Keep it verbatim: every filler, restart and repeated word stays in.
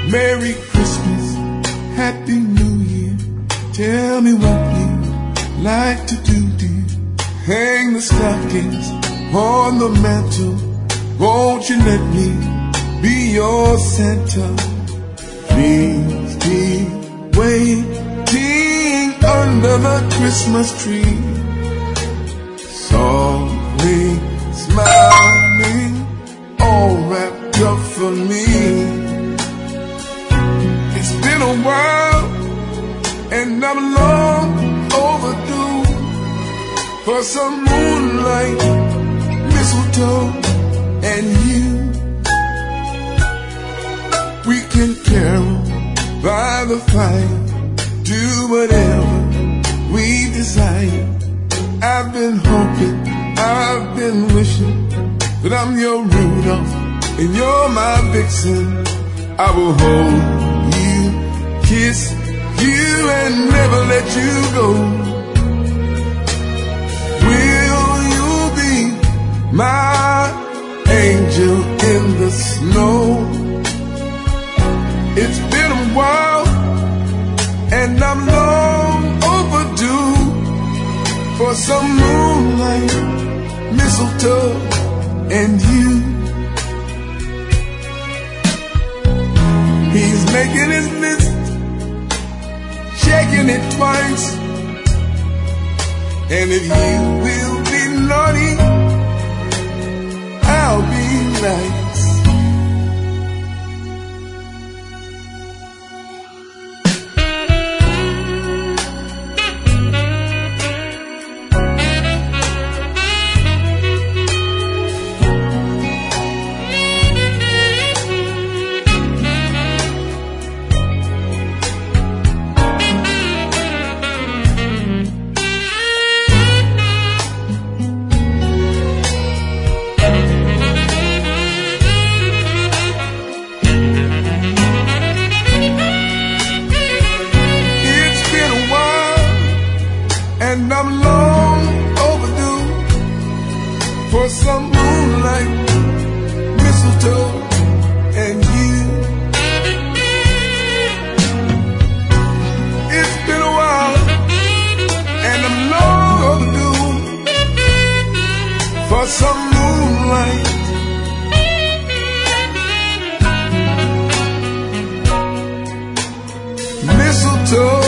Merry Christmas, Happy New Year. Tell me what you like to do, dear. Hang the stockings on the mantle. Won't you let me be your Santa? Please be waiting under the Christmas tree, softly smiling, all wrapped up for me. It's been a while, and I'm long overdue for some moonlight, mistletoe, and you. We can carol by the fire, do whatever we desire. I've been hoping, I've been wishing that I'm your Rudolph and you're my Vixen. I will hold you, kiss you, and never let you go. Will you be my angel in the snow? It's been a while, and I'm long overdue for some moonlight, mistletoe, and you. He's making his list, checking it twice, and if you will be naughty, I'll be nice. And I'm long overdue for some moonlight, mistletoe, and you. It's been a while, and I'm long overdue for some moonlight, mistletoe.